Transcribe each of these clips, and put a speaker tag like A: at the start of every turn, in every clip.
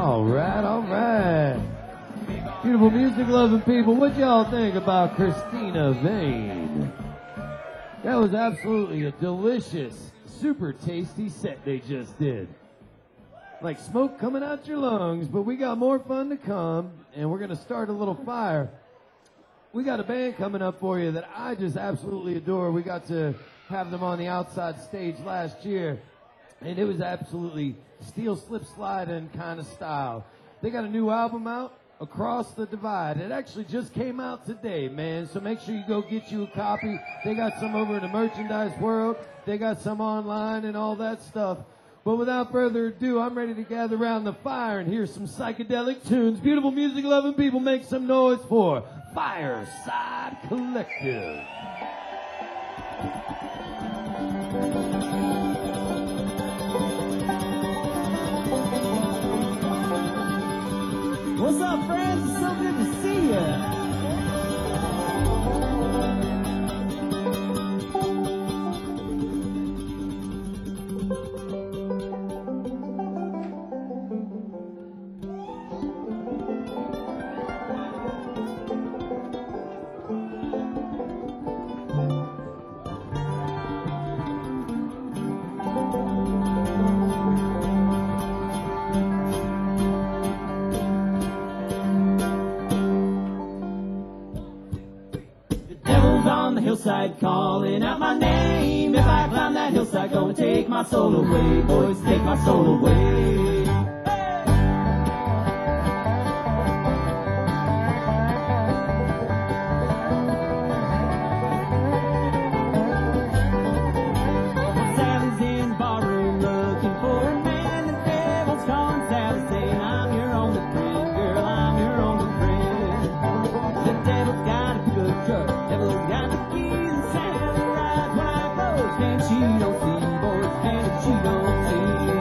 A: All right. Beautiful music-loving people, what y'all think about Christina Vane? That was absolutely a delicious, super tasty set they just did. Like smoke coming out your lungs, but we got more fun to come, and we're going to start a little fire. We got a band coming up for you that I just absolutely adore. We got to have them on the outside stage last year, and it was absolutely steel slip sliding kind of style. They got a new album out, Across the Divide. It actually just came out today, man, so make sure you go get you a copy. They got some over in the merchandise world. They got some online and all that stuff. But without further ado, I'm ready to gather around the fire and hear some psychedelic tunes. Beautiful music-loving people, make some noise for Fireside Collective.
B: What's up, friends? It's so good to see you. Hillside calling out my name. If I climb that hillside, gonna take my soul away. Boys, take my soul away. Sally's in the barroom looking for a man. The devil's calling Sally, saying, I'm your only friend, girl, I'm your only friend. The devil's got a good truck, devil's got the and she don't see, boys, and she don't see.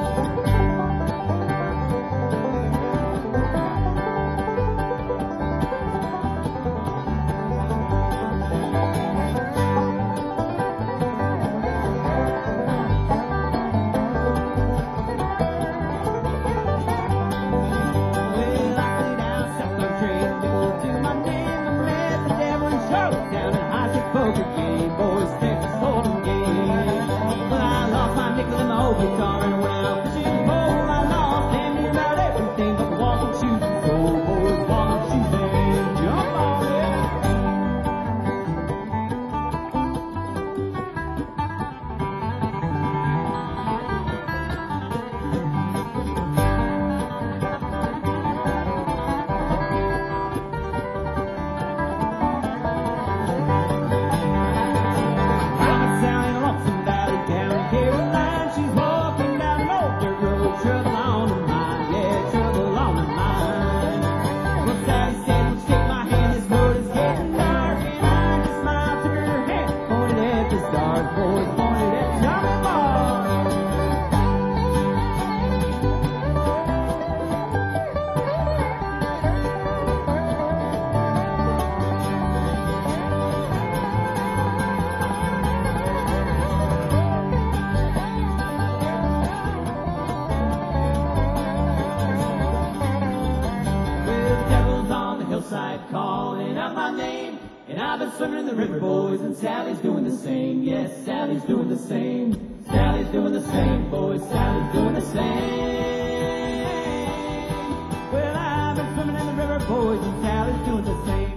B: Well, I sit out south of train, nibble to my name. I'm met the devil in Charlotte down at High Poker game, boys, Texas Hold'em game. Well, I lost my nickel in my old guitar and went out fishing pole. I lost damn near about everything but the walking shoes and soul, boys, walking shoes and jump on it. Calling out my name, and I've been swimming in the river, boys, and Sally's doing the same. Yes, Sally's doing the same. Sally's doing the same, boys, Sally's doing the same. Well, I've been swimming in the river, boys, and Sally's doing the same.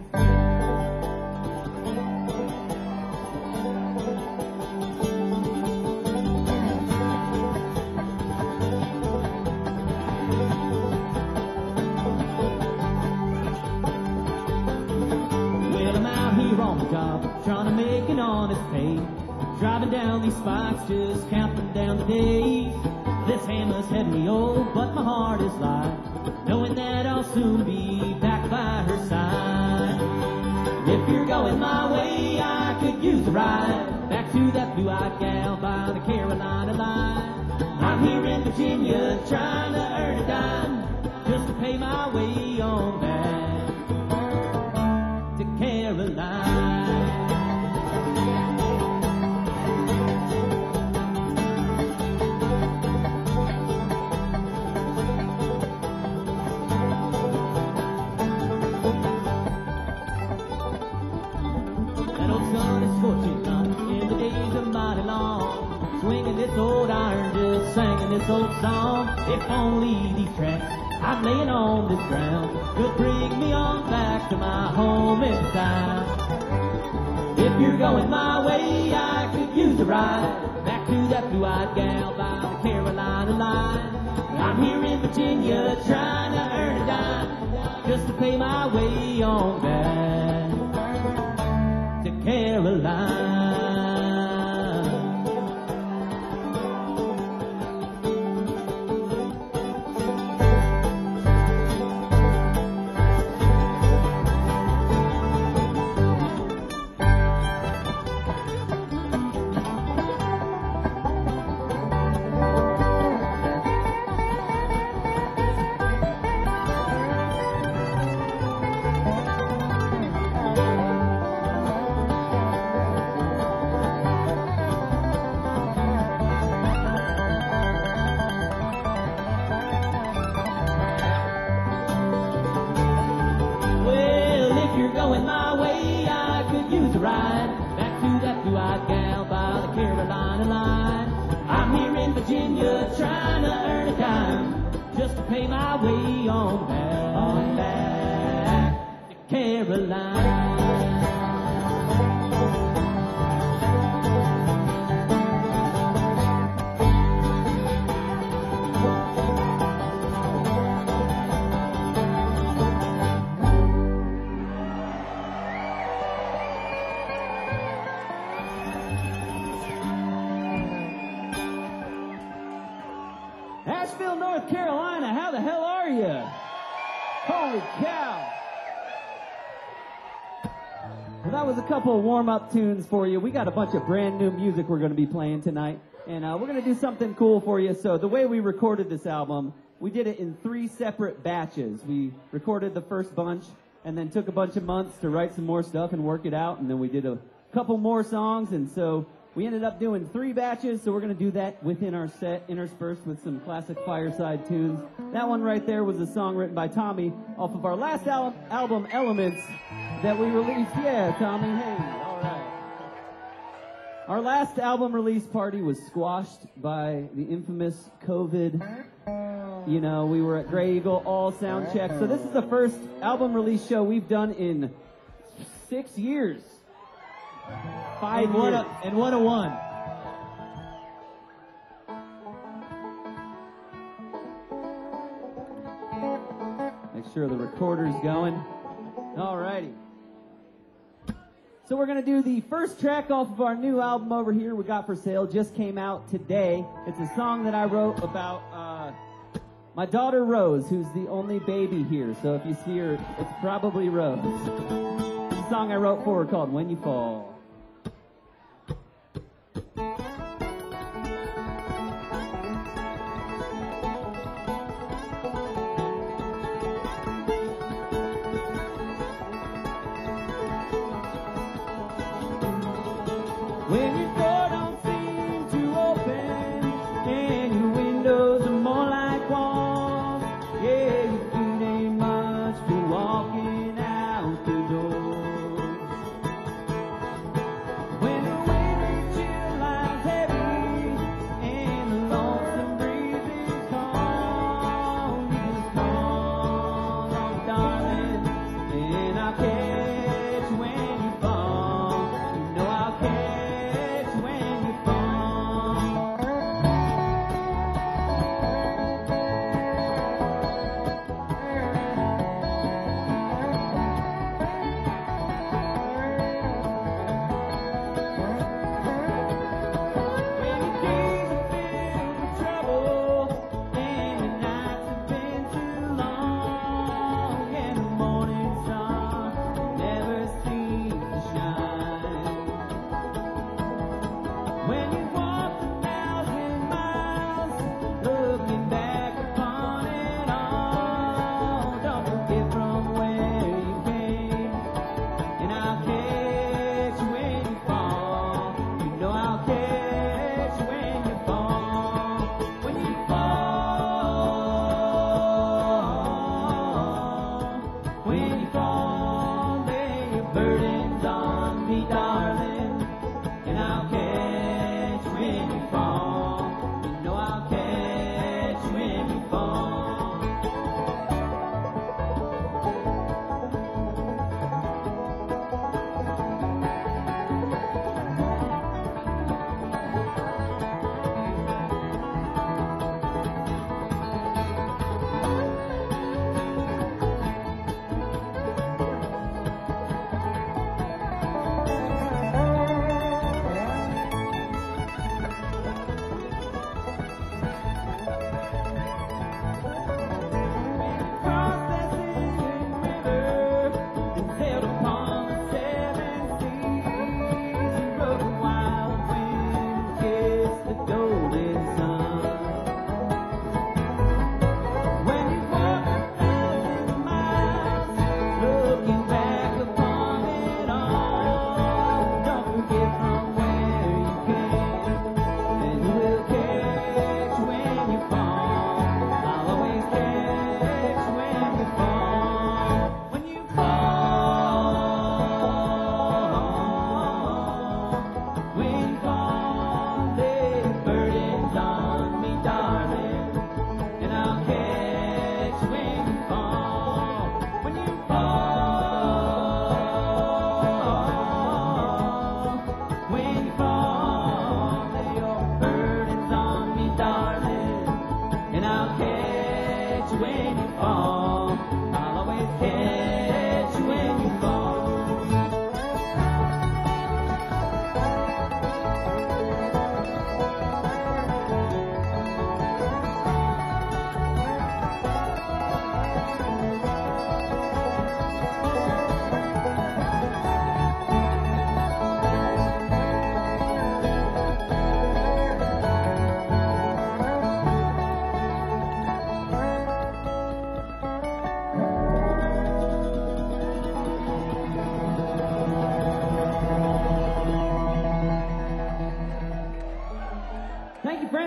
B: Trying to make an honest pay, driving down these spikes, just counting down the days. This hammer's heavy, oh, but my heart is light, knowing that I'll soon be back by her side. If you're going my way, I could use a ride back to that blue-eyed gal by the Carolina line. I'm here in Virginia, trying to earn a dime, just to pay my way on back to Carolina. sun is scorching hot and the days are mighty long. Swinging this old iron, just singing this old song. If only these tracks I'm laying on this ground could bring me on back to my home inside. If you're going my way, I could use a ride back to that blue-eyed gal by the Carolina line. I'm here in Virginia trying to earn a dime just to pay my way on back to Caroline. Asheville, North Carolina, how the hell are you? Holy cow. Well, that was a couple of warm-up tunes for you. We got a bunch of brand new music we're going to be playing tonight, and we're going to do something cool for you. So the way we recorded this album, we did it in 3 separate batches. We recorded the first bunch and then took a bunch of months to write some more stuff and work it out, and then we did a couple more songs, and so we ended up doing 3 batches, so we're going to do that within our set, interspersed with some classic Fireside tunes. That one right there was a song written by Tommy off of our last album, Elements, that we released. Yeah, Tommy, hey, all right. Our last album release party was squashed by the infamous COVID. You know, we were at Grey Eagle, all sound checks. So this is the first album release show we've done in 6 years. 5 years.
C: And what a one.
B: Make sure the recorder's going. All righty. So we're going to do the first track off of our new album over here we got for sale. Just came out today. It's a song that I wrote about my daughter Rose, who's the only baby here. So if you see her, it's probably Rose. It's a song I wrote for her called When You Fall. When your door don't seem to open and your windows are more like walls, yeah, your feet ain't much for walking out the door. When the winter chill lies heavy and the lonesome breeze is calm, you just call on darling, and I'll catch you when you fall. You know I'll catch when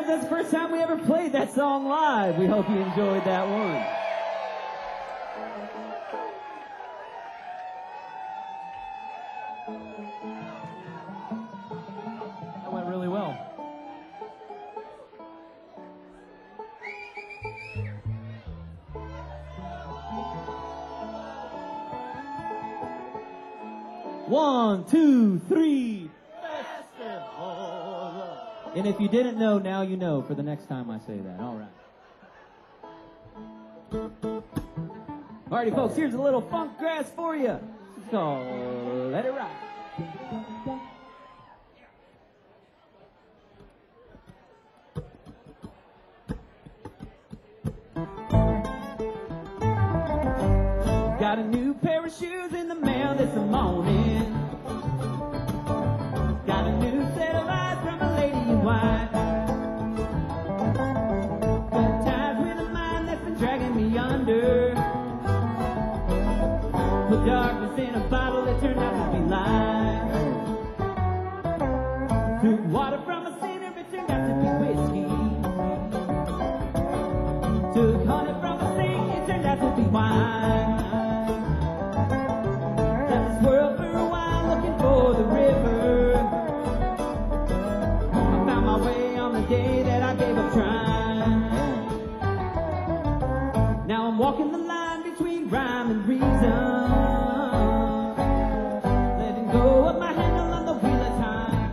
B: that's the first time we ever played that song live. We hope you enjoyed that one. That went really well. One, two, three. And if you didn't know, now you know for the next time I say that. All right. Alrighty, folks, here's a little funk grass for you. It's called Let It Ride. Got a new pair of shoes in the mail this morning. Got a new set of eyes from a lady in white. Got ties with a mind that's been dragging me under. Put darkness in a bottle that turned out to be light. Took water from a sinner, it turned out to be whiskey. Took honey from a sink, it turned out to be wine. Left this world for a while looking for the river. I found my way on the day that I gave up trying. Now I'm walking the line between rhyme and reason. Letting go of my handle on the wheel of time.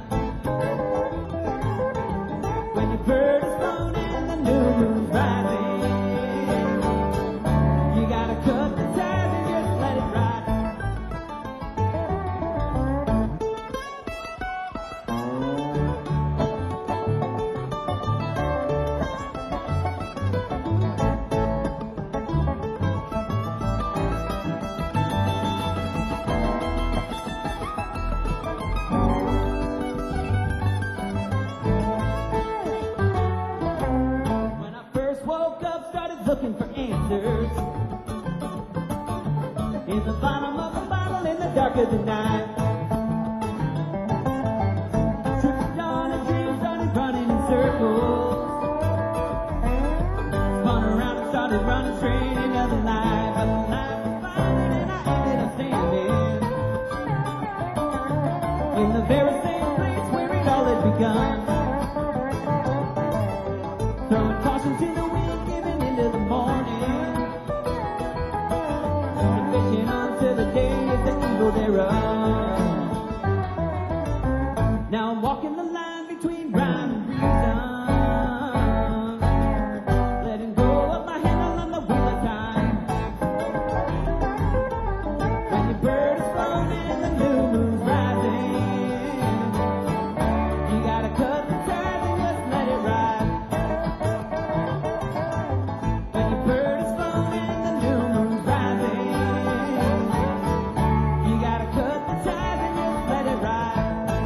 B: When your bird is flown and the new moon's rising, you gotta cut the ties and just let it ride. When I first woke up, started looking for answers in the bottom of the bottle in the dark of the night. Tripped on a dream, started running in circles. Spun around and started running straight into the night. But the night was falling and I ended up standing in the very same place where it all had begun. Throwing caution to the wind, giving into the morning. And fishing onto the day of the evil thereof. Now I'm walking the line between rhyme and reason. Letting go of my handle on the wheel of time. When your bird is flown and the new moon's rising, you gotta cut the ties and just let it ride. When your bird is flown and the new moon's rising, you gotta cut the ties and just let it ride.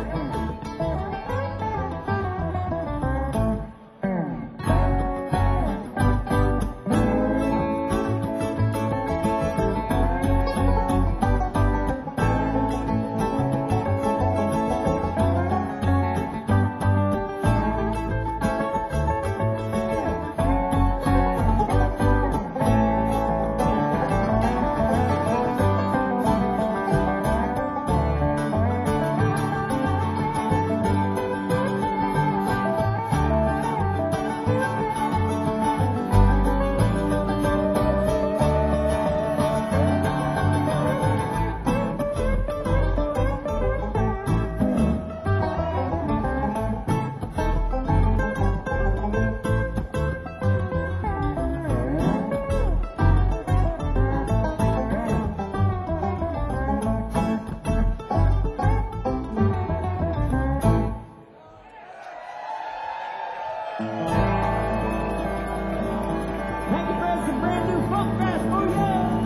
B: Thank you for some brand new funk grass for you.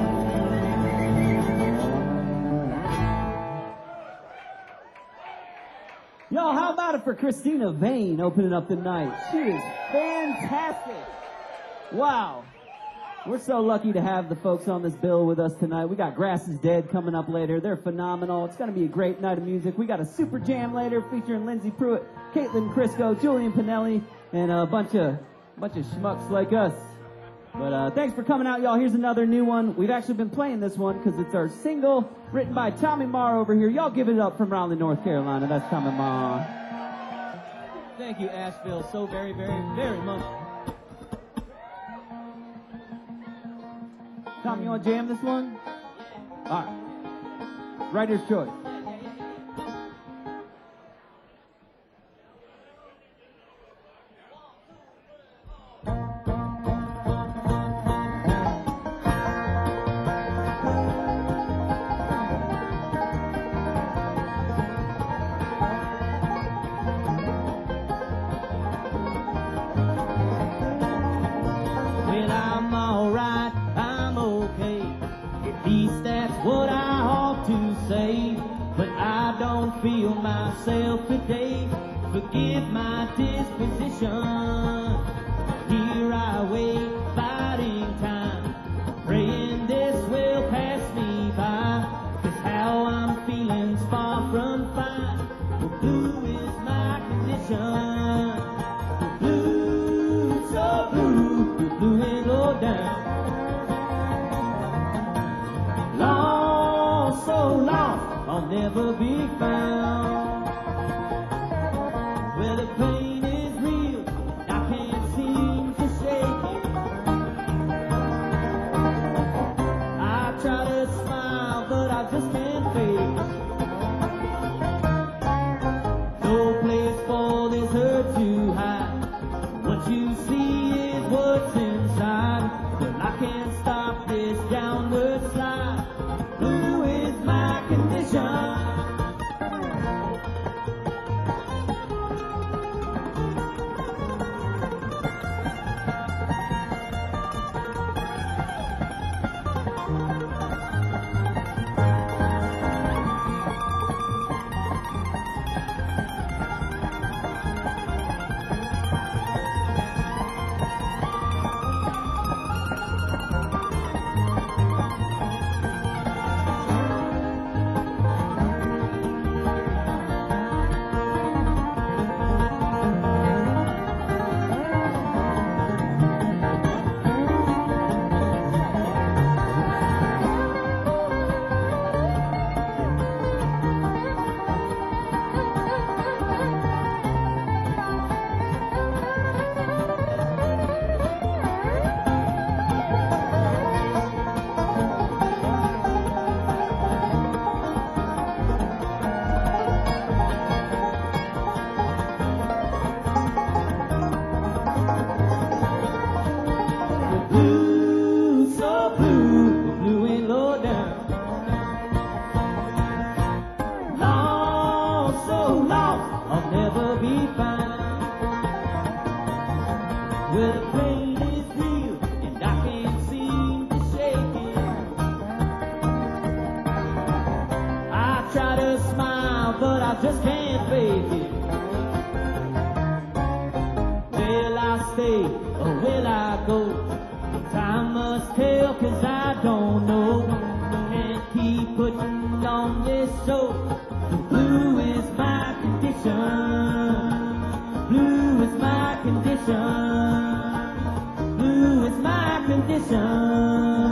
B: Y'all, how about it for Christina Vane opening up the night? She is fantastic. Wow. We're so lucky to have the folks on this bill with us tonight. We got Grass is Dead coming up later. They're phenomenal. It's going to be a great night of music. We got a super jam later featuring Lindsey Pruitt, Caitlin Crisco, Julian Pinelli, and a bunch of schmucks like us. But thanks for coming out, y'all. Here's another new one. We've actually been playing this one because it's our single written by Tommy Marr over here. Y'all give it up from Raleigh, North Carolina. That's Tommy Marr.
C: Thank you, Asheville, so very, very, very much.
B: Tom, you want to jam this one? All right. Writer's choice.
C: Well, I'm alright, I'm okay. At least that's what I ought to say. But I don't feel myself today. Forgive my disposition. Here I wait, biding time, praying this will pass me by. 'Cause how I'm feeling's far from fine. The blue is my condition. The blue, so blue, the blue ain't low down. Lost, so lost, I'll never be found. Where the pain is real, I can't seem to shake it. I try to smile, but I just can't fake it. No place for this hurt to hide. What you see is what's inside. But I can't stop this downward slide. Blue is my condition. Blue, so blue, the blue ain't low down. Lost, so lost, I'll never be found. Where the pain is real, and I can't seem to shake it. I try to smile, but I just can't fake it. Will I stay or will I go? Time must tell, 'cause I don't know. Can't keep putting on this show. The blue is my condition. Blue is my condition. Blue is my condition.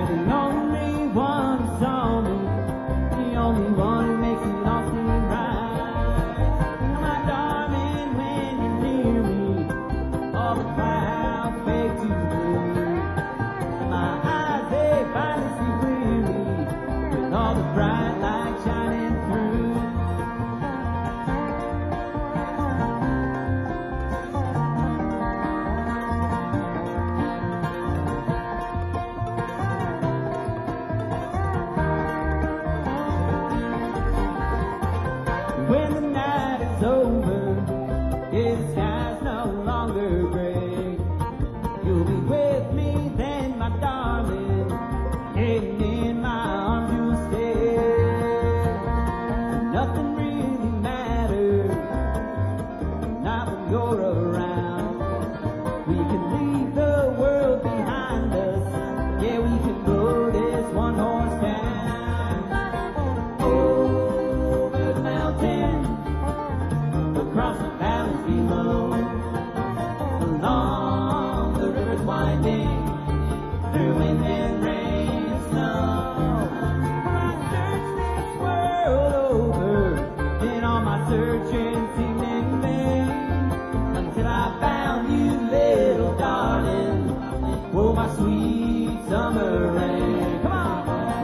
C: the only one who saw me, the only one who makes it all seem right. My darling, when you're near me, all the clouds fade to blue. And my eyes, they finally see clearly, with all the bright lights shining through. When the night is over, the sky's no longer gray. You'll be with me then, my darling, and in my arms you'll stay. Nothing really matters, not when you're around. We can leave the world behind us, yeah, we can go this one-horse town. Over the mountain, across the valleys below, along the rivers winding, through wind and rain and snow. I searched this world over, and all my searching seemed in vain, until I found you, little darling, oh my sweet summer rain. Come on!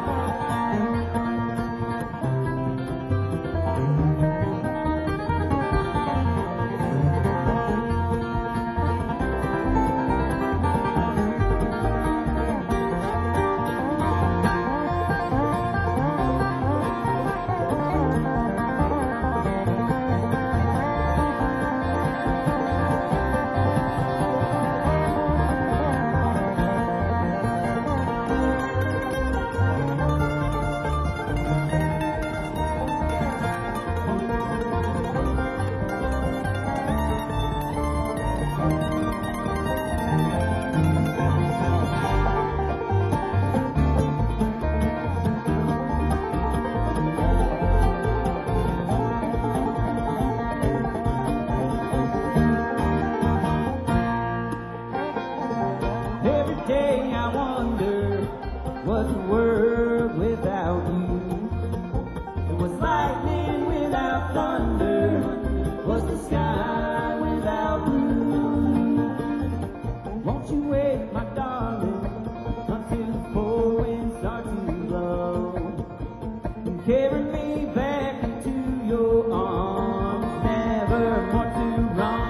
C: Every day I wonder, what's the world without you? It was lightning without thunder, was the sky without blue. Won't you wait, my darling, until the four winds start to blow, and carry me back into your arms, never more to roam.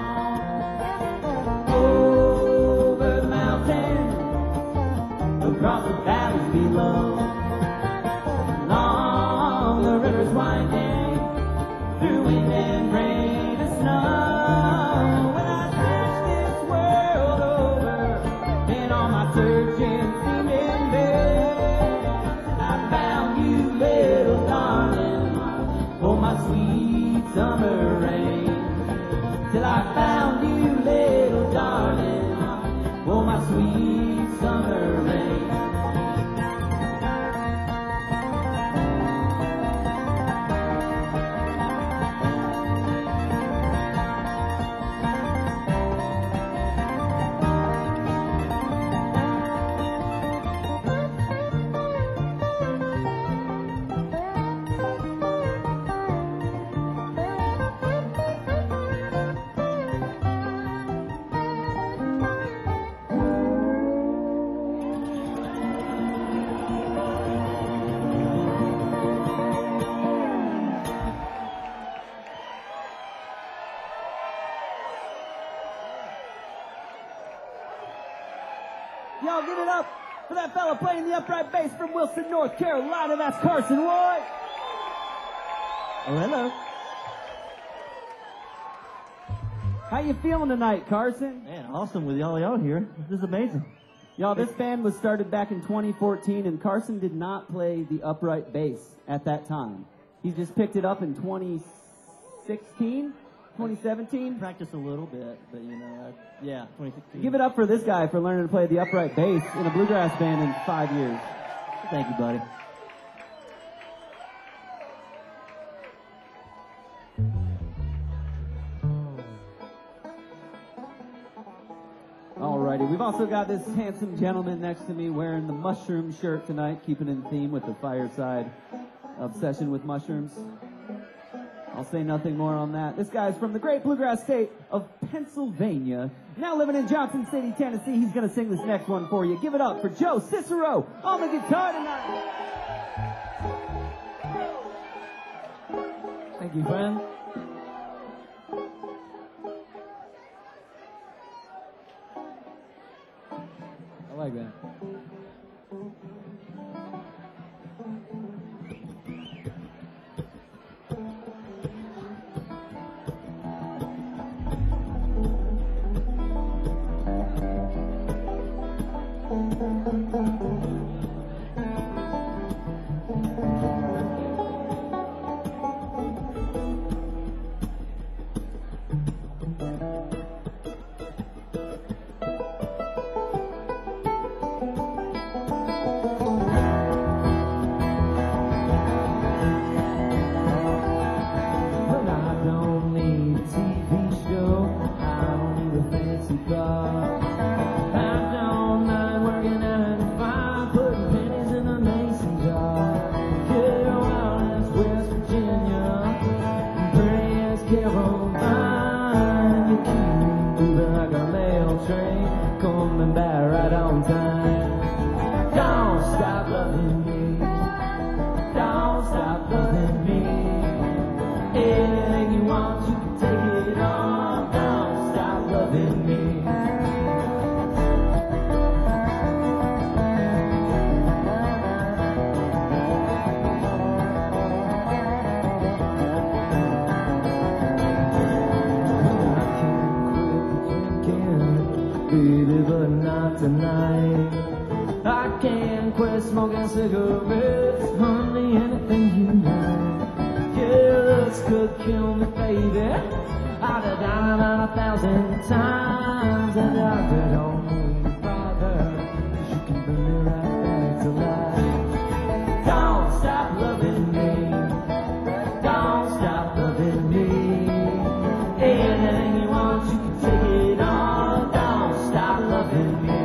C: Over the mountain, across the valleys below, along the rivers winding, through wind and rain and snow. When I searched this world over, and all my searching seemed in vain, I found you, little darling, oh my sweet summer rain. Till I found you, little darling, oh my sweet summer rain. Y'all give it up for that fella playing the upright bass from Wilson, North Carolina. That's Carson Roy. Oh, hello. How you feeling tonight, Carson?
B: Man, awesome with y'all here. This is amazing.
C: Y'all, this band was started back in 2014, and Carson did not play the upright bass at that time. He just picked it up in 2016, 2017.
B: Practice a little bit, but yeah, 2016.
C: Give it up for this guy for learning to play the upright bass in a bluegrass band in 5 years.
B: Thank you, buddy.
C: Alrighty, we've also got this handsome gentleman next to me wearing the mushroom shirt tonight, keeping in theme with the fireside obsession with mushrooms. I'll say nothing more on that. This guy's from the great bluegrass state of Pennsylvania. Now living in Johnson City, Tennessee. He's going to sing this next one for you. Give it up for Joe Cicero on the guitar tonight.
B: Thank you, friend. I like that.
C: Smoking cigarettes, honey, anything you like. Yeah, looks could kill me, baby. I'd have died about 1,000 times, and I don't need bother, 'cause you can bring me right back to life. Don't stop loving me. Don't stop loving me. Anything you want, you can take it on. Don't stop loving me.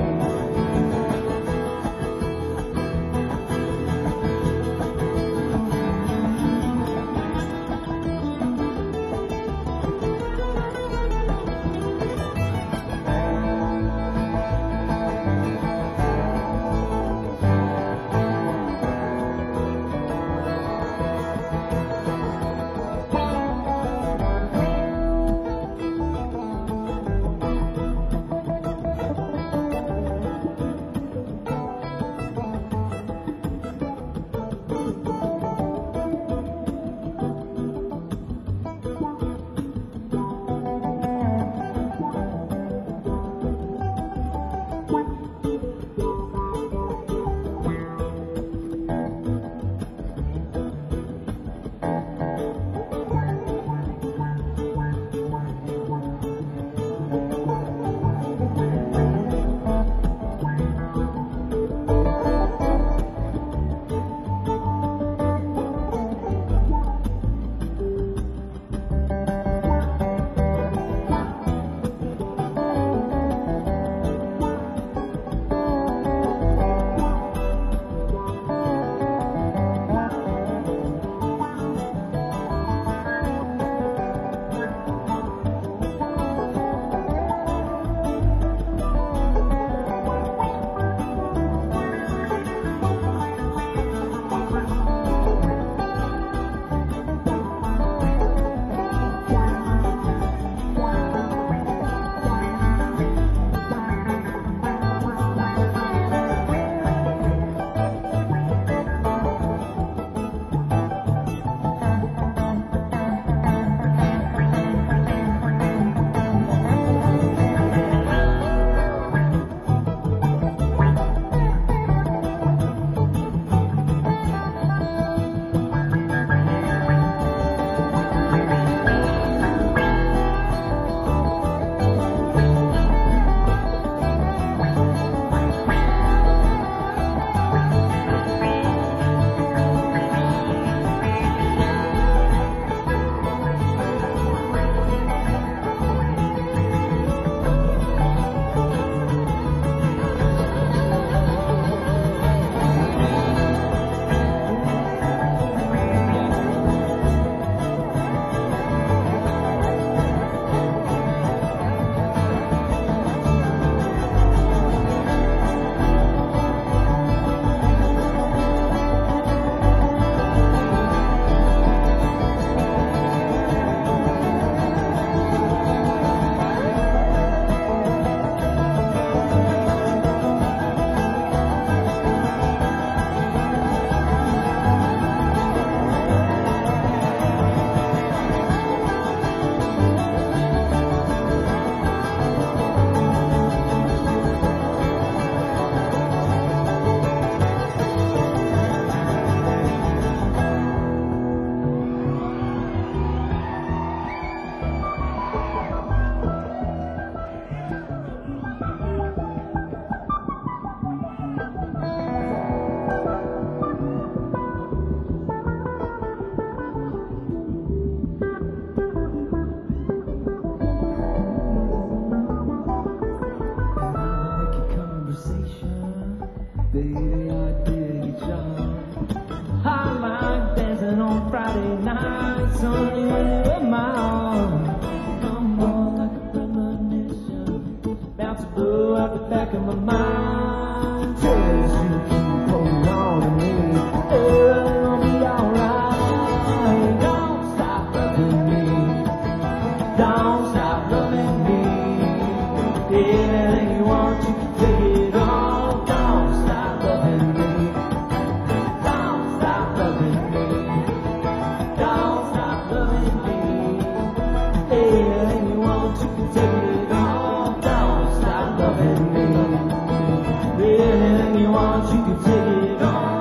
C: mind. Just you keep holding on to me. Everything will be alright. Don't stop loving me. Don't stop loving me. Anything you want, you can take it all. Don't stop loving me. Don't stop loving me. Don't stop loving me. Anything you want, you can take it all. Don't stop loving me. Anything you want, you can take it all.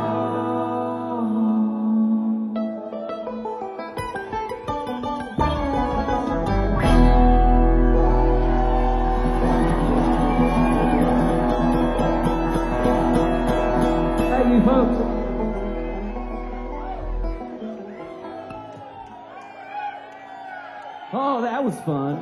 C: Thank you, folks. Oh, that was fun.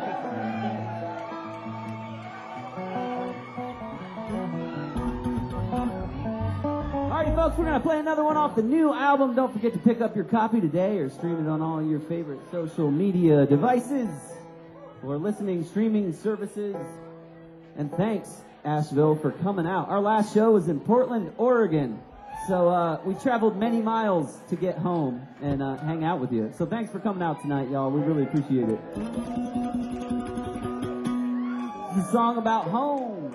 C: Alrighty, folks, we're going to play another one off the new album. Don't forget to pick up your copy today or stream it on all your favorite social media devices or listening, streaming services. And thanks, Asheville, for coming out. Our last show was in Portland, Oregon. So we traveled many miles to get home and hang out with you. So thanks for coming out tonight, y'all. We really appreciate it. It's a song about home.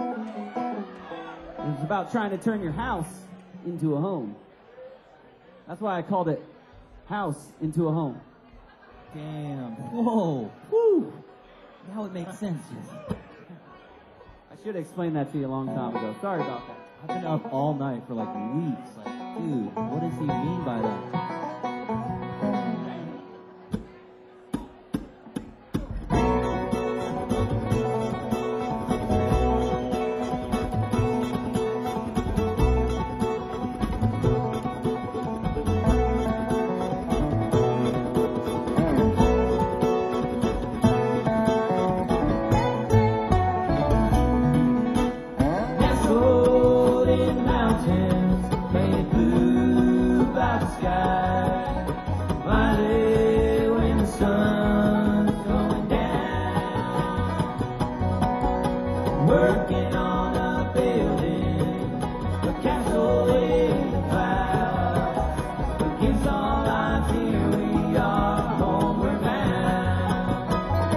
C: It's about trying to turn your house into a home. That's why I called it House into a Home.
B: Damn. Whoa. Woo. Now it makes sense.
C: I should have explained that to you a long time ago. Sorry about that.
B: I've been up all night for like weeks. Like, dude, what does he mean by that?
C: Nestled in mountains, painted blue by the sky. Finally, when the sun's going down, working on a building, a castle in the clouds. Against all odds, here we are, homeward bound.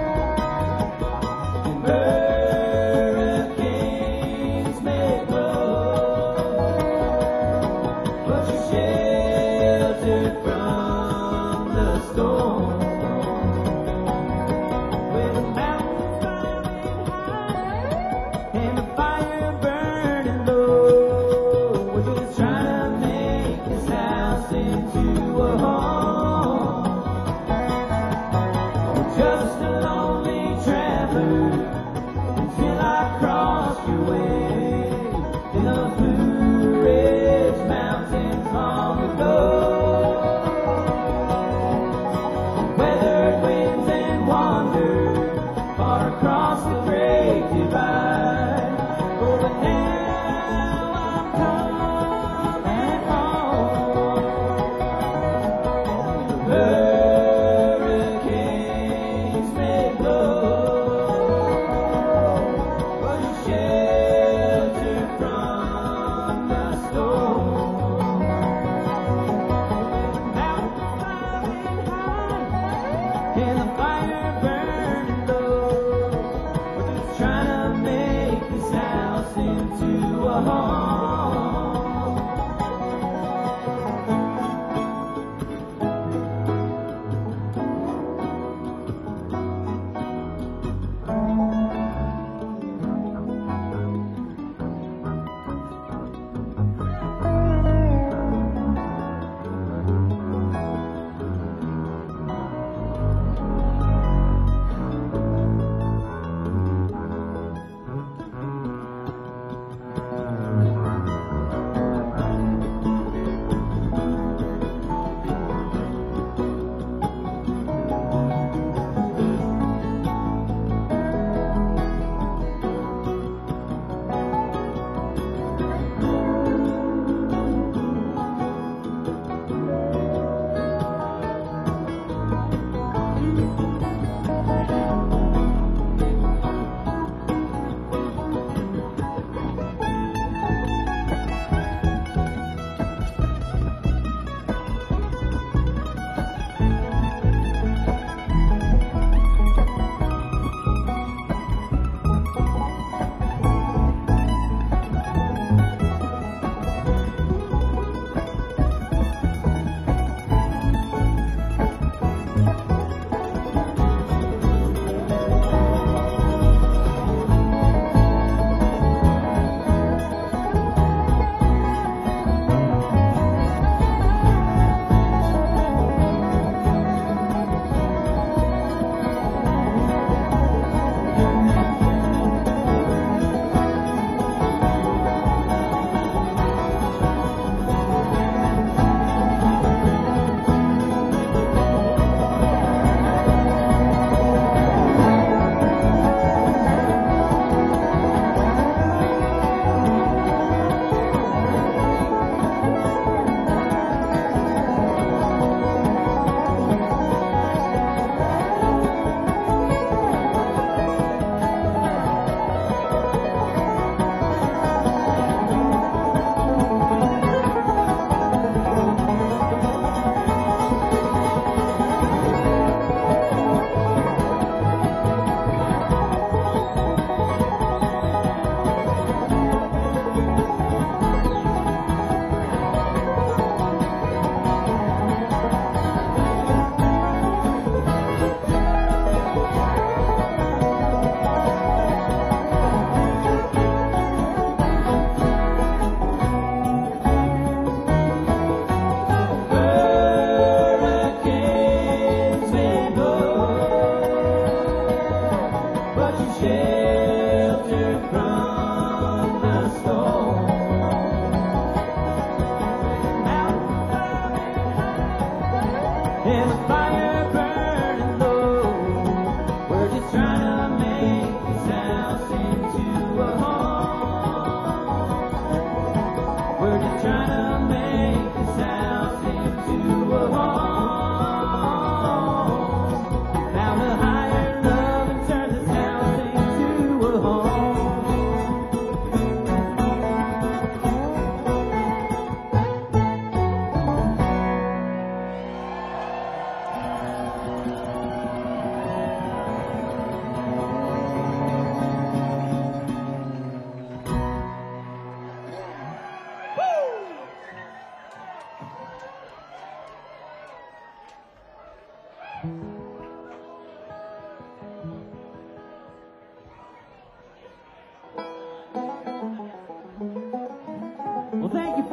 C: Hurricanes may blow, but you're sheltered from the storm. With the mountains climbing high and the fire burning low, we're just trying to make this house into a home. We're just a lonely traveler until I crossed your way in those Blue Ridge Mountains long ago. Weathered winds and wandered far across the great divide. Oh, but now I'm coming home. Hurricanes may blow, but you're sheltered from the storm. Mountains climbing high and the fire burning low. We're just trying to make this house into a home.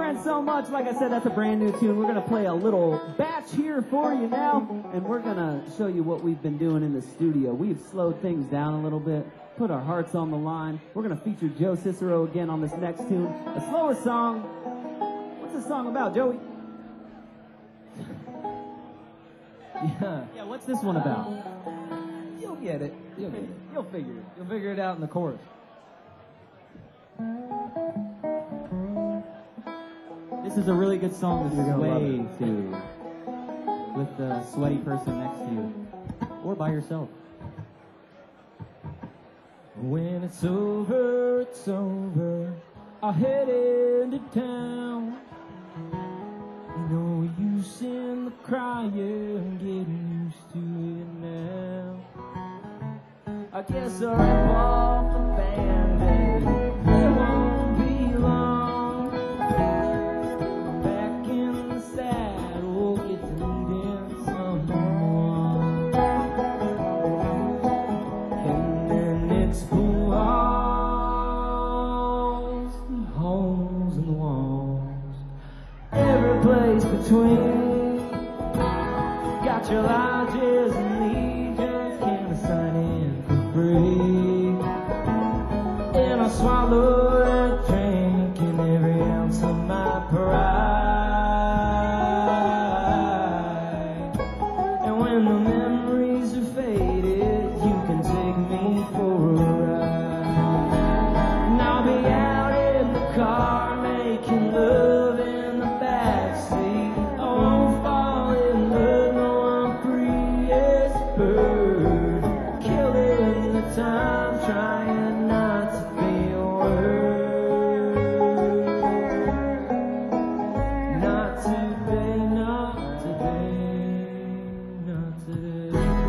C: friends so much. Like I said, that's a brand new tune. We're going to play a little batch here for you now, and we're going to show you what we've been doing in the studio. We've slowed things down a little bit, put our hearts on the line. We're going to feature Joe Cicero again on this next tune. A slower song. What's this song about, Joey? Yeah, what's this one about?
D: You'll get it.
C: You'll figure it.
D: You'll figure it out in the chorus.
C: This is a really good song to
D: You're gonna love
C: sway
D: it.
C: to with the sweaty person next to you, or by yourself.
D: When it's over, I'll head into town. No use in the crying, getting used to it now. I guess I'll rip off the Band-Aid. It won't be long. Back in the saddle, get to meeting someone. And then it's the walls, the holes in the walls. Every place between. Got your lodges and legions, can assign in for free. And I swallow that drink in every ounce of my pride. And when the memories are faded, you can take me for a ride. And I'll be out in the car making love in the backseat. I won't fall in love, no, I'm free as a bird. Killing the time, trying not to feel hurt. Not today, not today, not today.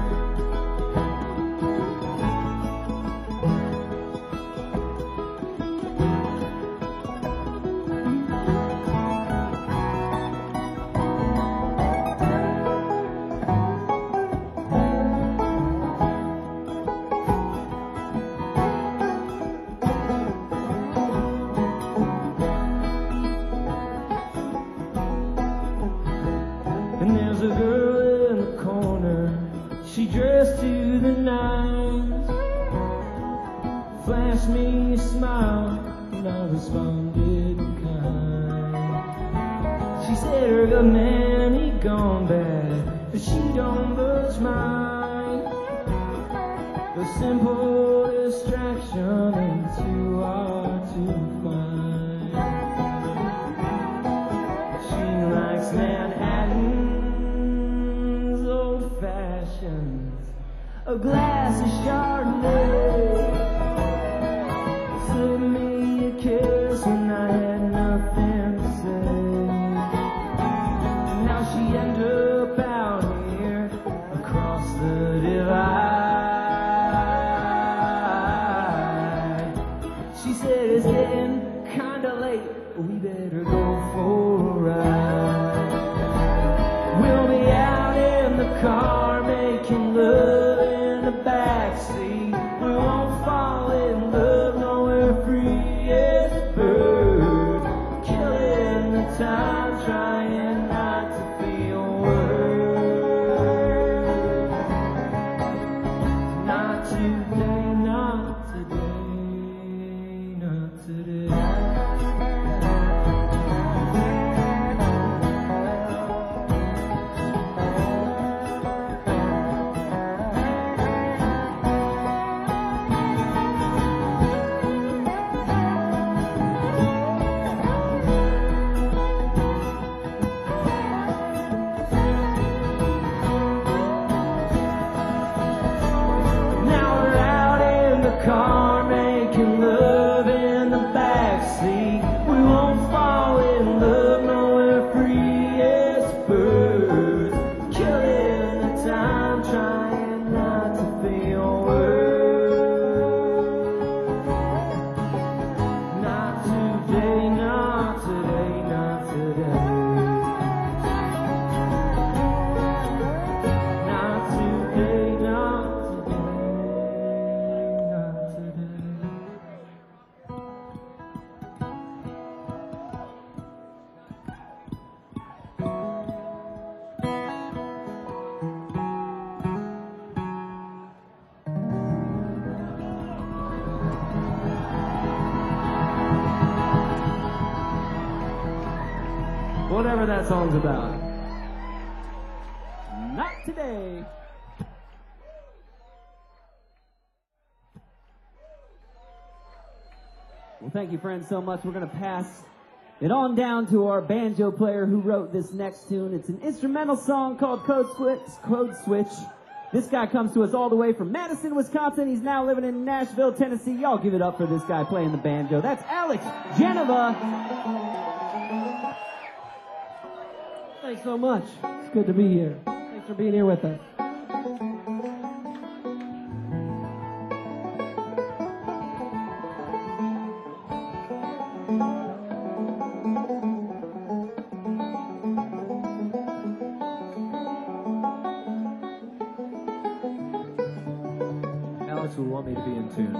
D: And there's a girl in the corner, she dressed to the nines. Flashed me a smile, and I responded in kind. She said her good man, he gone bad, but she don't much mind. The simple distraction ain't too hard to find. She likes Manhattan's old fashions, a glass of Chardonnay. Slipped me a kiss when I had nothing to say. Now she ended up out here across the divide. She said it's getting kinda late, we better go for a ride. We'll be out in the car making love in the backseat. We won't fall in love, no, we're free as a bird. Killing the time, trying not to feel worse. Not today, not today, not today. Whatever that song's about.
C: Not today. Well, thank you, friends, so much. We're going to pass it on down to our banjo player who wrote this next tune. It's an instrumental song called Code Switch. This guy comes to us all the way from Madison, Wisconsin. He's now living in Nashville, Tennessee. Y'all give it up for this guy playing the banjo. That's Alex Geneva.
E: Thanks so much. It's good to be here. Thanks for being here with us.
D: Alex will want me to be in tune.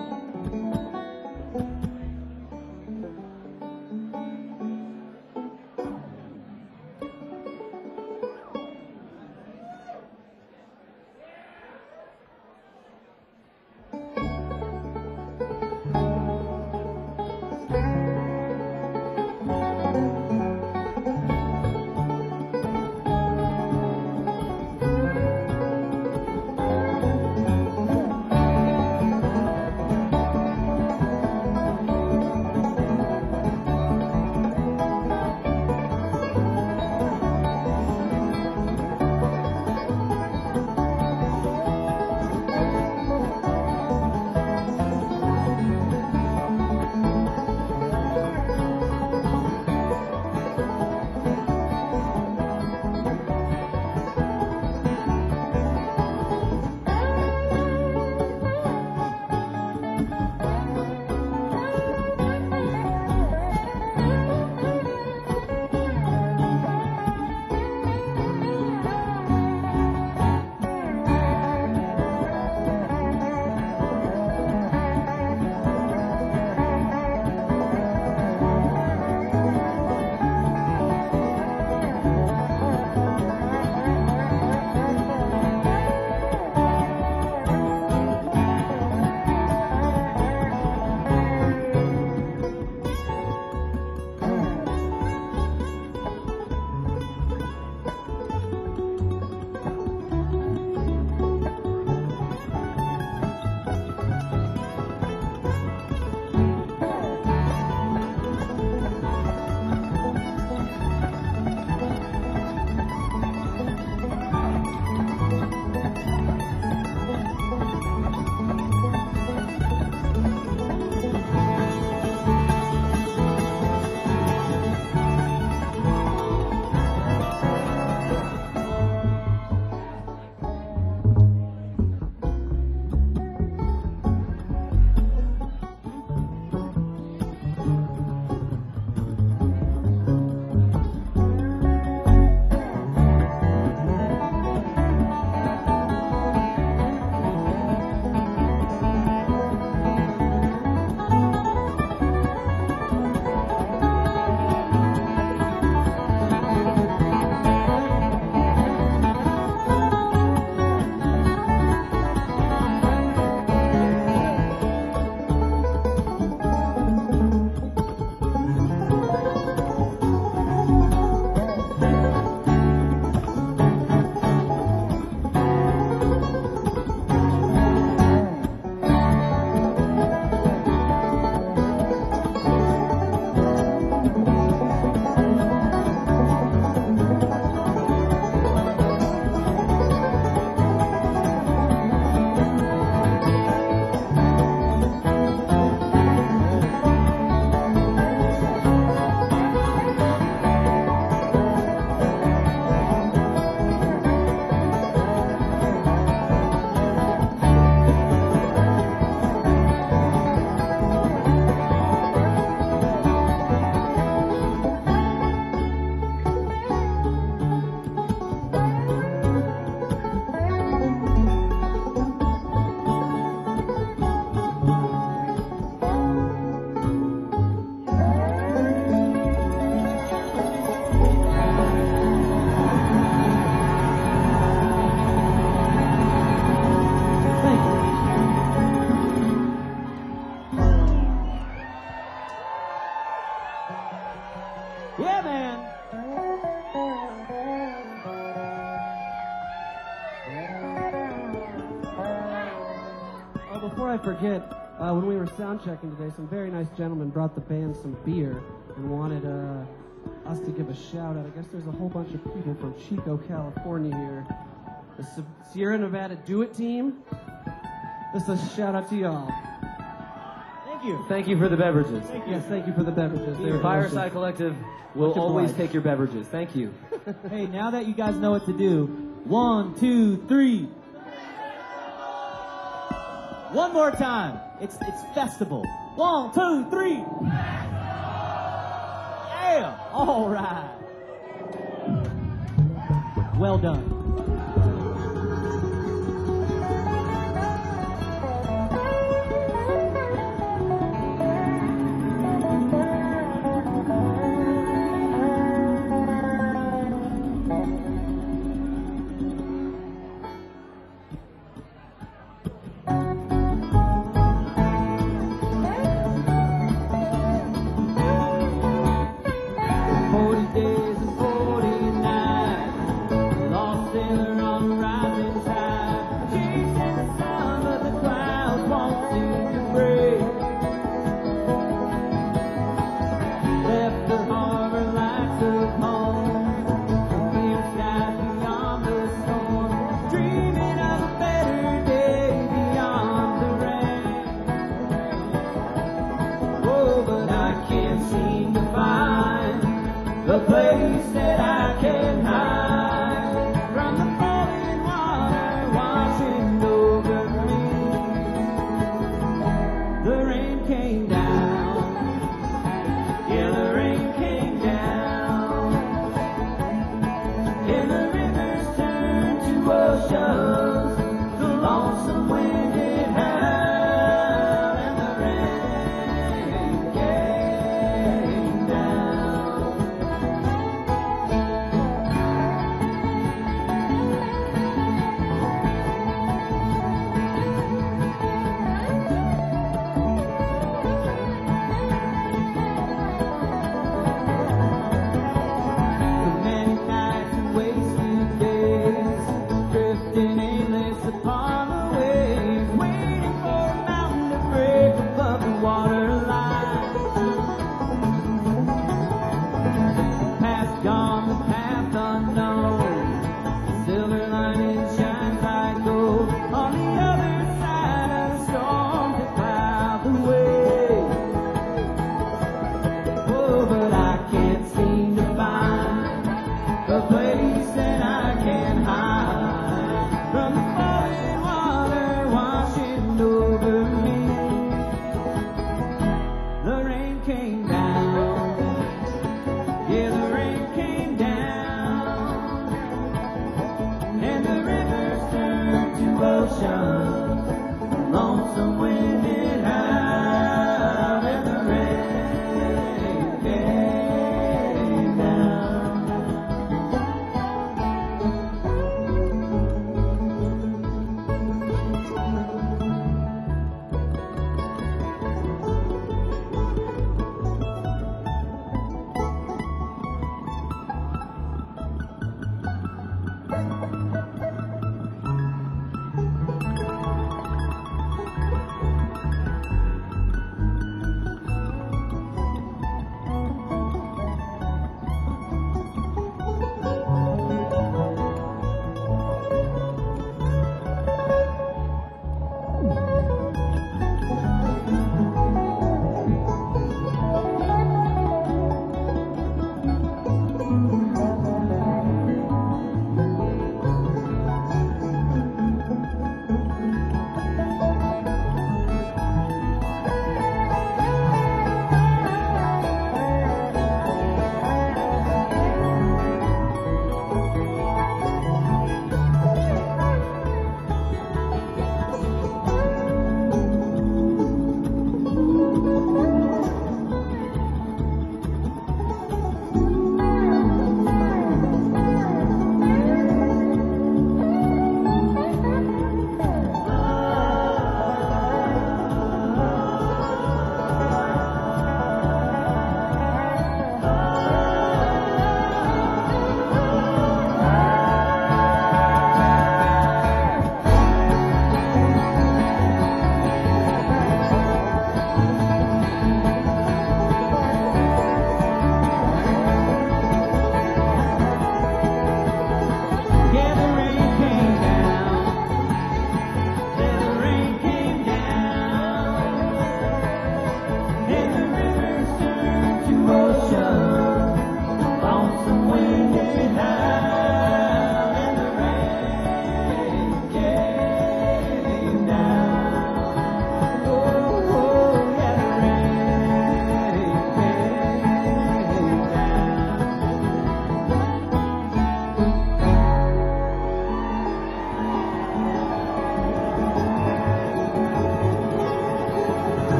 C: Yeah, man.
E: Oh, before I forget, when we were sound checking today, some very nice gentlemen brought the band some beer and wanted us to give a shout out. I guess there's a whole bunch of people from Chico, California here. The Sierra Nevada Do It team. This is a shout out to y'all.
C: Thank you.
D: Thank you for the beverages.
E: Yes, thank you for the beverages. They're
D: Fireside
E: delicious.
D: Collective will
E: Much
D: always
E: obliged.
D: take your beverages. Thank you.
C: Hey, now that you guys know what to do, 1, 2, 3. One more time. It's festival. 1, 2, 3. Yeah. All right. Well done.
D: A place that I can hide from the falling water washing over me. The rain came down, yeah, the rain came down, and the rivers turned to oceans, the lonesome wind it howled, and the rain came down.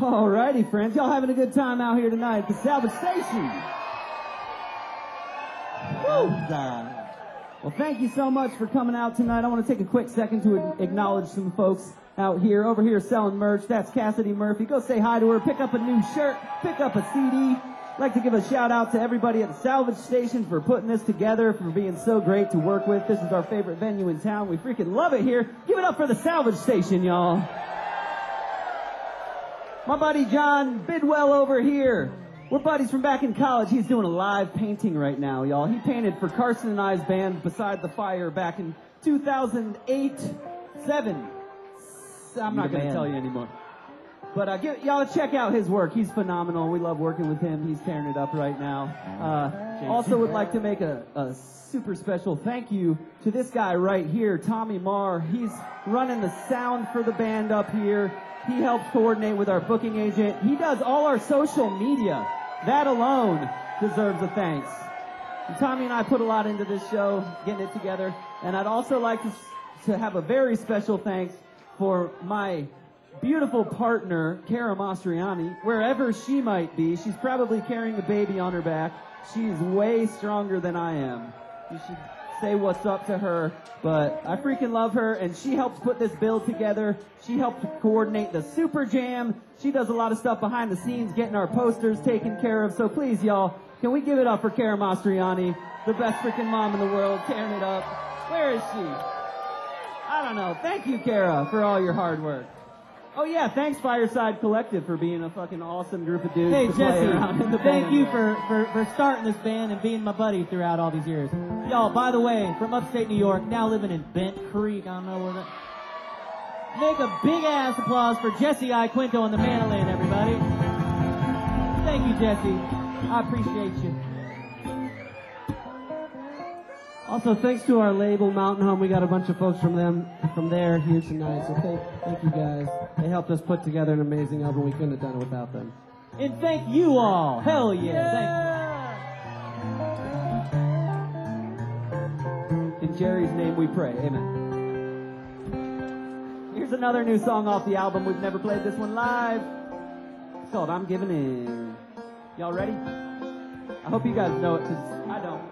C: Alrighty, friends. Y'all having a good time out here tonight at the Salvage Station. Woo! Well, thank you so much for coming out tonight. I want to take a quick second to acknowledge some folks out here. Over here selling merch. That's Cassidy Murphy. Go say hi to her. Pick up a new shirt. Pick up a CD. I'd like to give a shout out to everybody at the Salvage Station for putting this together, for being so great to work with. This is our favorite venue in town. We freaking love it here. Give it up for the Salvage Station, y'all. My buddy John Bidwell over here. We're buddies from back in college. He's doing a live painting right now, y'all. He painted for Carson and I's band Beside the Fire back in 2008, 7. I'm not going to tell you anymore. But y'all check out his work. He's phenomenal. We love working with him. He's tearing it up right now. Also would like to make a super special thank you to this guy right here, Tommy Marr. He's running the sound for the band up here. He helps coordinate with our booking agent. He does all our social media. That alone deserves a thanks. And Tommy and I put a lot into this show, getting it together. And I'd also like to have a very special thanks for my beautiful partner, Kara Mastriani, wherever she might be. She's probably carrying a baby on her back. She's way stronger than I am. You should say what's up to her, but I freaking love her, and she helps put this build together. She helped coordinate the Super Jam. She does a lot of stuff behind the scenes, getting our posters taken care of. So please, y'all, can we give it up for Kara Mastriani, the best freaking mom in the world, tearing it up. Where is she? I don't know. Thank you, Kara, for all your hard work. Oh, yeah, thanks, Fireside Collective, for being a fucking awesome group of dudes.
B: Hey,
C: to play around in the
B: Jesse, thank
C: band
B: you
C: with.
B: for starting this band and being my buddy throughout all these years. Y'all, by the way, from upstate New York, now living in Bent Creek, I don't know where that... Make a big-ass applause for Jesse I. Quinto on the mandolin, everybody. Thank you, Jesse. I appreciate you.
E: Also, thanks to our label, Mountain Home. We got a bunch of folks from there here tonight. So thank you guys. They helped us put together an amazing album. We couldn't have done it without them.
B: And thank you all. Hell yeah. Thank you.
C: In Jerry's name we pray. Amen. Here's another new song off the album. We've never played this one live. It's called I'm Giving In. Y'all ready? I hope you guys know it, because I don't.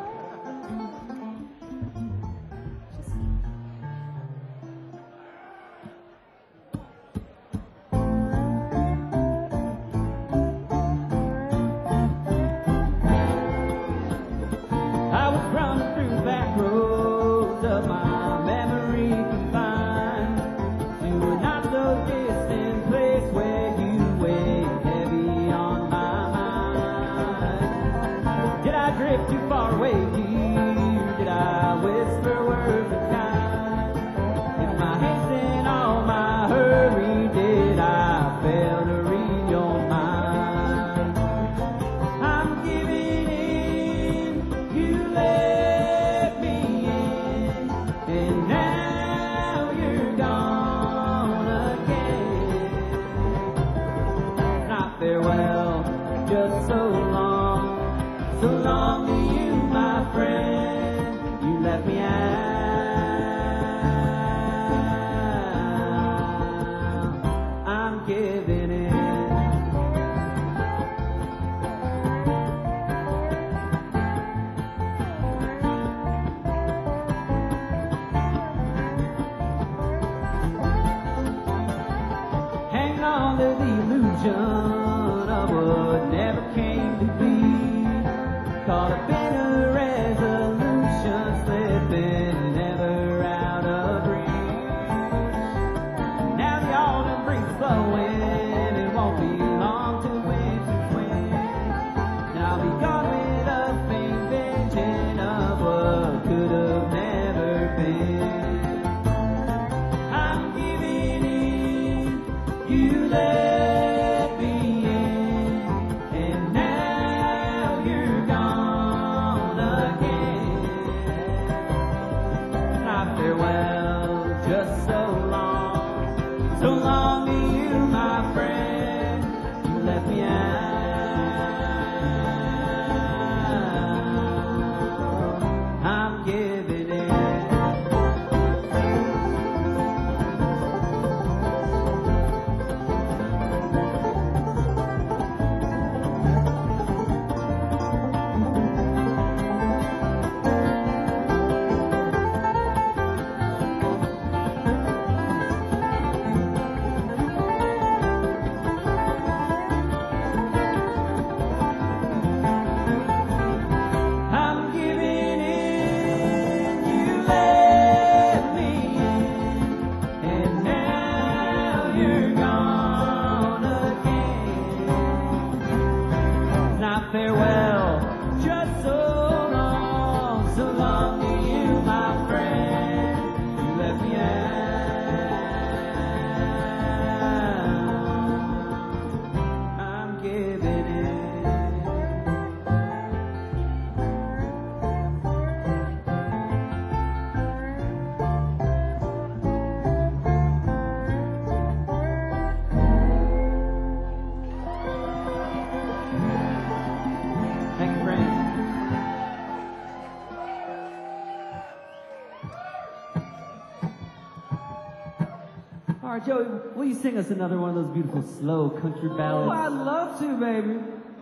C: All right, Joey, will you sing us another one of those beautiful slow country ballads?
D: Oh, I'd love to, baby.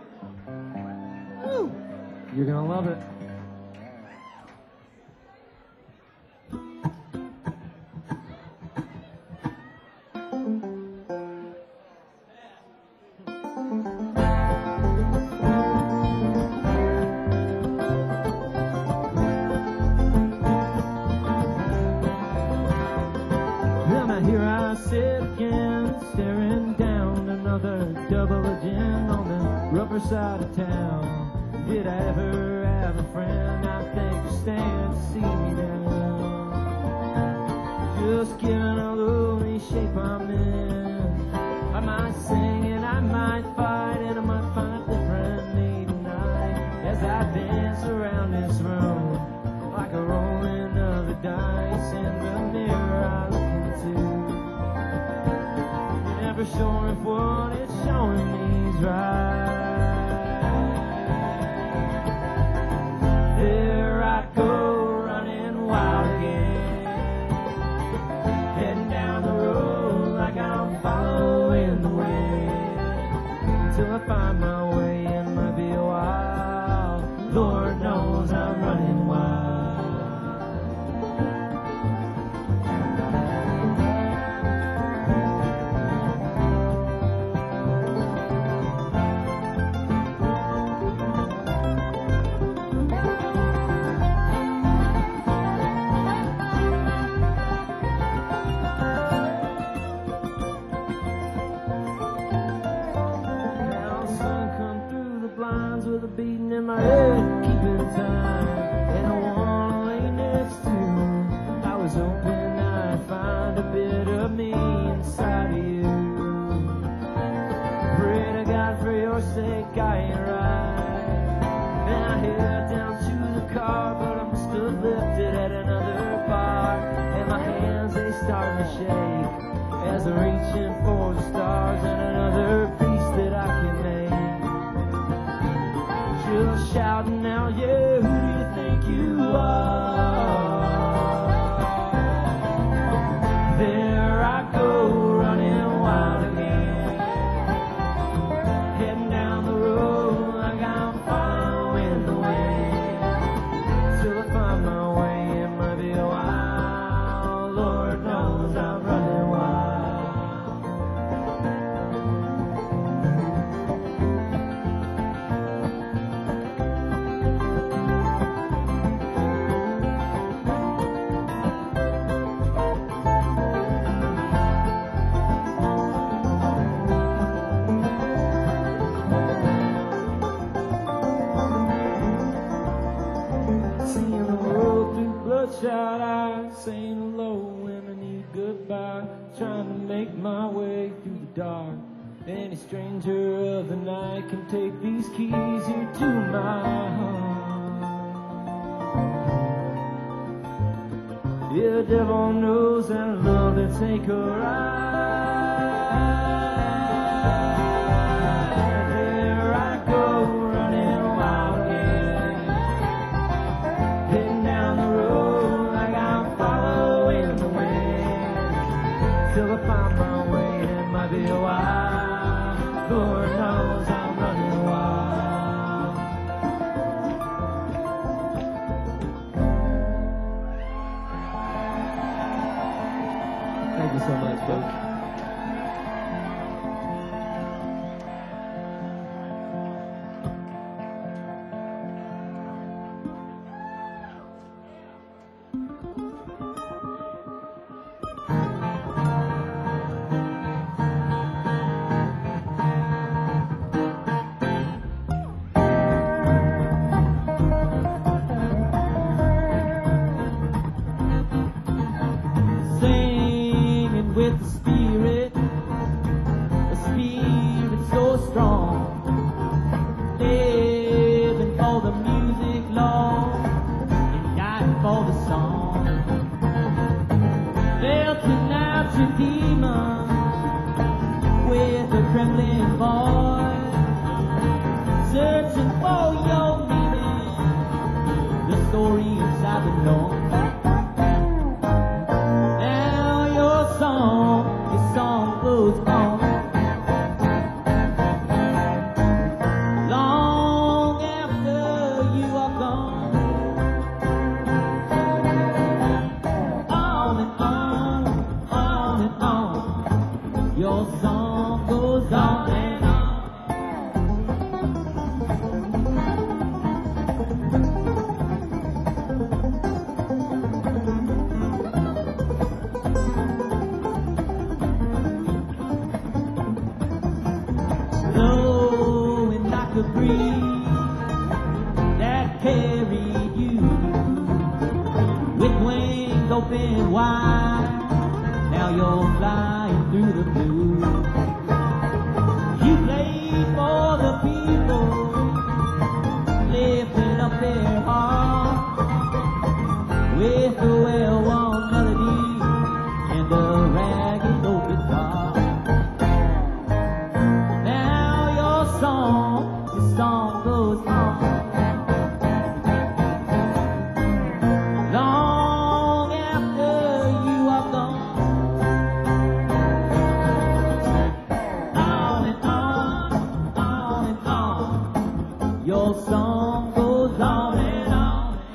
E: Woo. You're gonna love it.
C: Well, now here I sit again, staring down another double agin on the rougher side of town. Did I ever have a friend I think could stand to see me down? Just given a lonely shape I'm in, I might sing and I might fight and I might find different me tonight as I dance around this room like a rolling of the dice in the mirror I look into. Never sure if what it's showing me is right. There I go, running wild again, heading down the road like I'm following the wind, till I find my way. It might be a while, Lord knows I'm running wild. With a beating in my head, keeping time, and I wanna lay next to. I was hoping I'd find a bit of me inside of you. Pray to God for your sake I ain't right. Then I head down to the car, but I'm still lifted at another bar, and my hands they start to shake as I'm reaching for the stars and another piece that I can make. Just shouting out, yeah, who do you think you are? There I go, running wild again, heading down the road like I'm following the wind, till I find my way. It might be a while, Lord knows I'm running wild. Bloodshot eyes, saying hello when I need goodbye, trying to make my way through the dark. Any stranger of the night can take these keys here to my heart. Yeah, the devil knows that I love to take a ride. There I go, running wild again, heading down the road like I'm following the wind, till I find my way. It might be a while, Lord knows I'm running wild. Thank you so much, folks. Singing with the speed
B: carried you with wings open wide. Now you're flying through the blue. You played for the people, lifting up their hearts with a well-worn melody and a ragged old guitar. Now your song goes on. Long after you are gone. On and on, on and on. Your song goes on and on.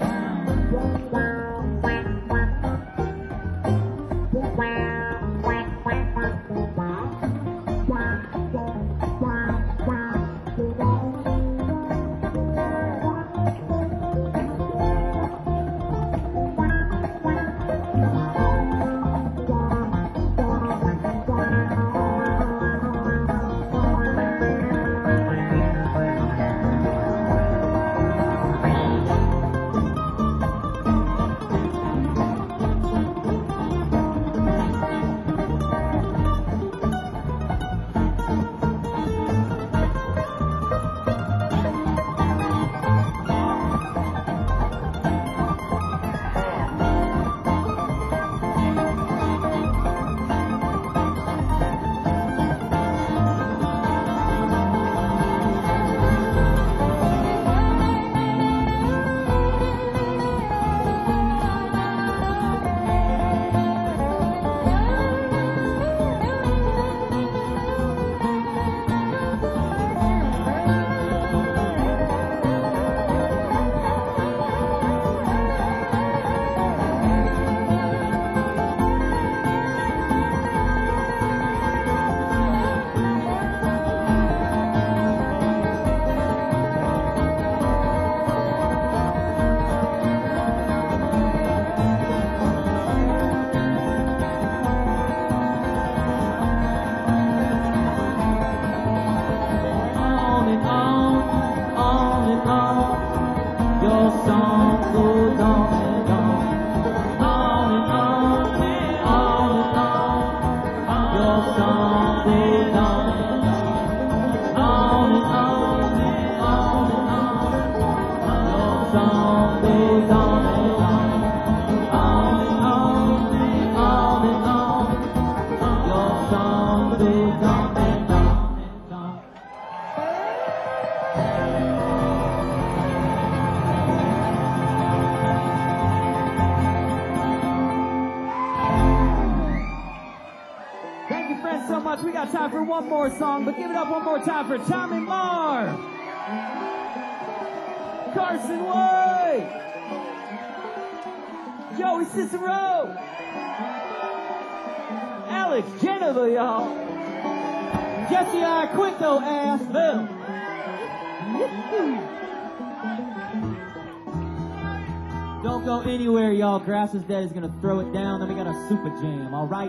C: We got time for one more song, but give it up one more time for Tommy Marr, Carson White, Joey Cicero, Alex Genova, y'all, Jesse R. Quinto, and Phil. Don't go anywhere, y'all. Grass is Dead is gonna throw it down, then we got a super jam, all right?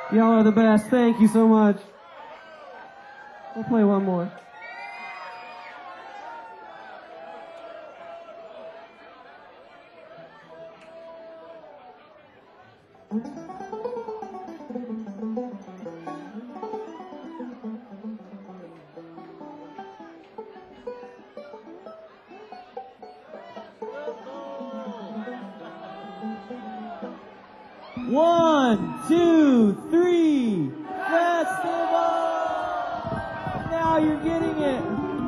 E: Y'all are the best. Thank you so much. We'll play one more.
C: One, two, three, festival! Now you're getting it.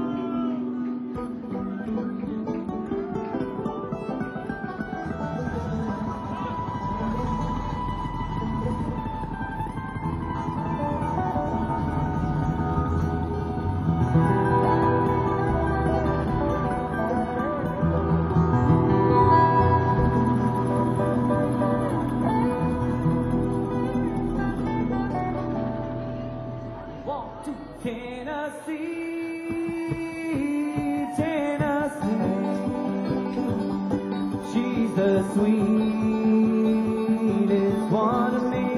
D: Tennessee, Tennessee, she's the sweetest one of me.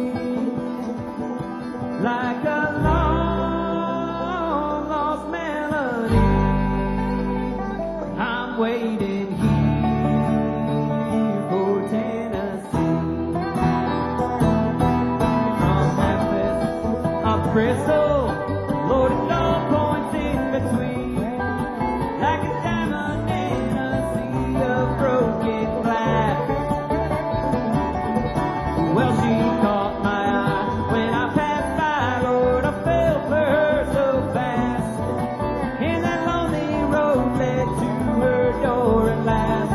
D: Like a long lost melody, I'm waiting here for Tennessee. From Memphis up Bristol, Lord, it all points in between, like a diamond in a sea of broken glass. Well, she caught my eye when I passed by, Lord, I fell for her so fast. And that lonely road led to her door at last.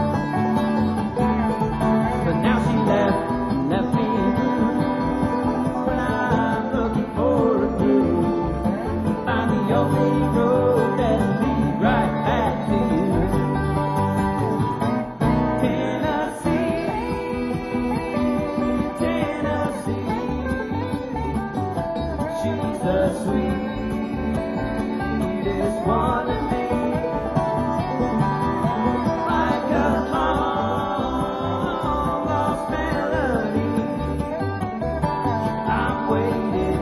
D: But now she left me blue, but I'm looking for a clue. Find the only road that'll lead right back to you. Tennessee, Tennessee, she's the sweetest one of me. Like a long lost melody, I'm waiting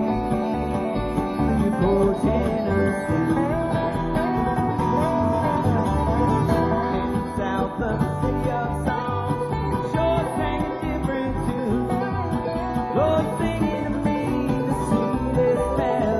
D: here for Tennessee. South of the city of songs, sure sang a different tune. Lord, singing to me the sweetest melody.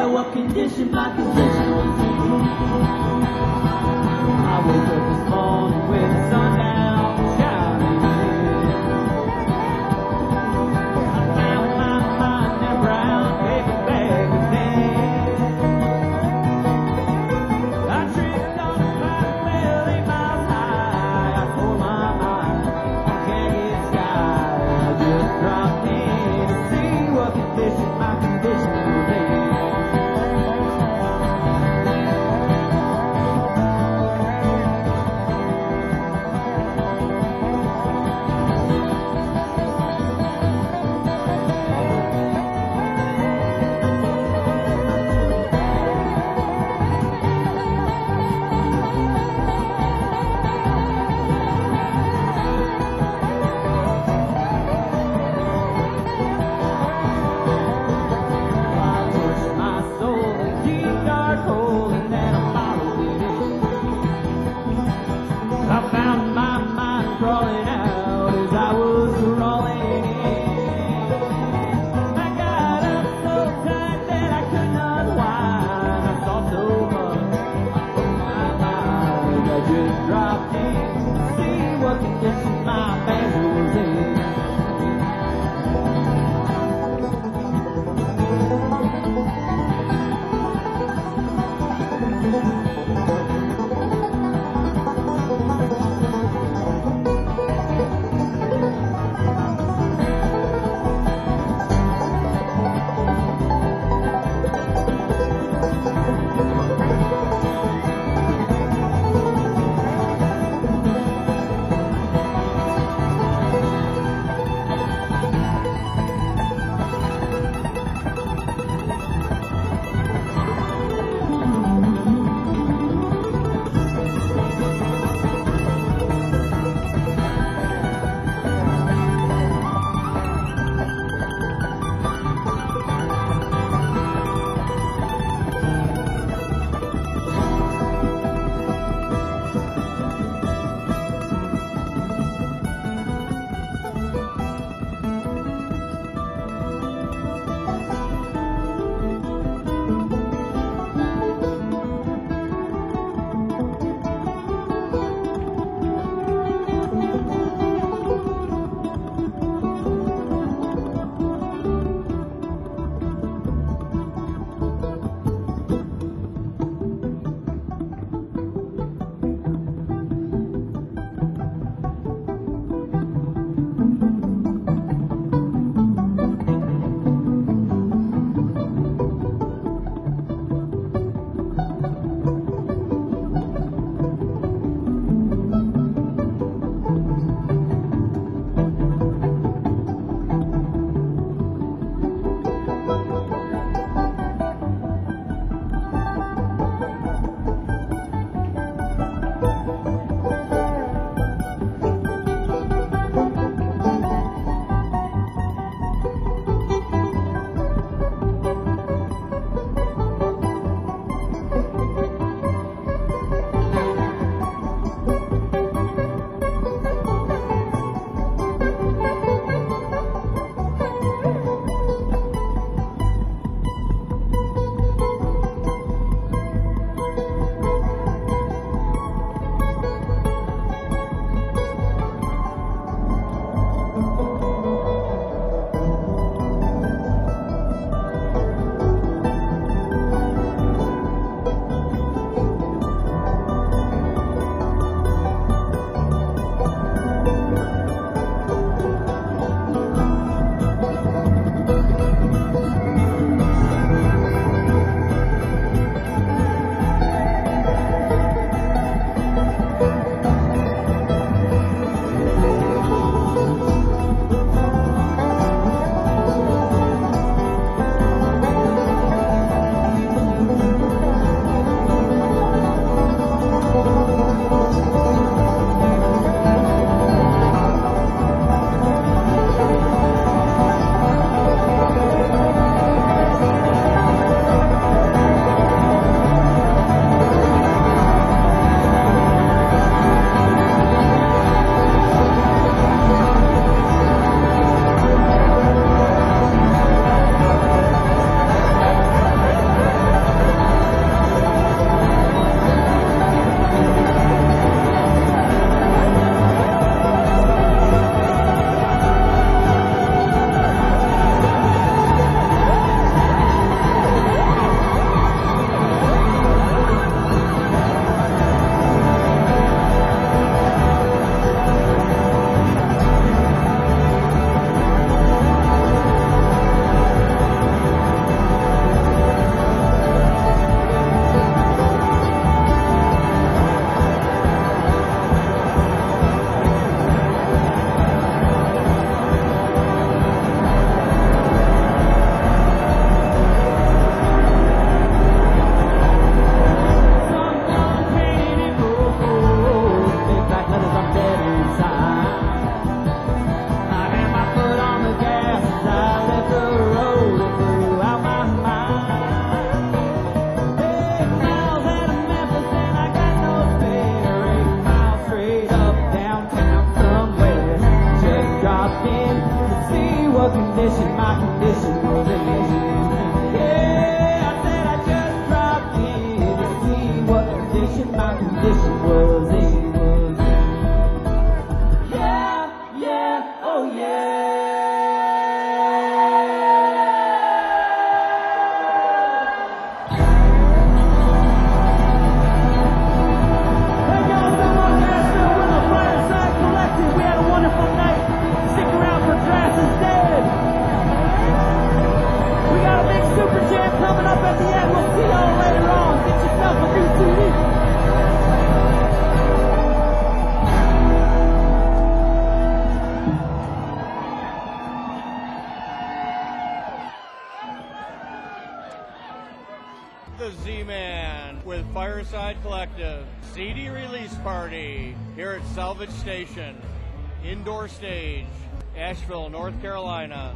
B: matter what condition my condition was in. I woke up this morning with the sun down, shining in. I found my mind in a brown paper bag again. I tripped on a cotton well 8 miles high. I tore my mind on a candy sky. I just dropped in to see what condition my condition was in.
D: my condition was A1. Yeah, yeah, oh yeah.
C: Hey y'all, I'm on Nashville with the Fireside Collective. We had a wonderful night. Stick around for Grass is Dead. We got a big super jam coming up at the end. We'll see y'all later on. Get yourself a new CD.
F: The Z-Man with Fireside Collective CD release party here at Salvage Station, indoor stage, Asheville, North Carolina,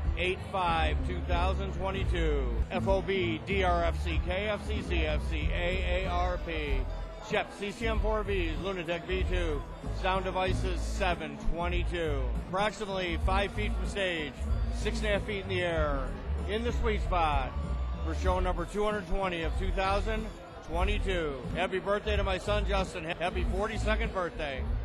F: 8/5/2022. FOB, DRFC, KFC, CFC, AARP, Shep, CCM4Bs, Lunatic V2, Sound Devices 722. Approximately 5 feet from stage, 6.5 feet in the air, in the sweet spot for show number 220 of 2022. Happy birthday to my son Justin. Happy 42nd birthday.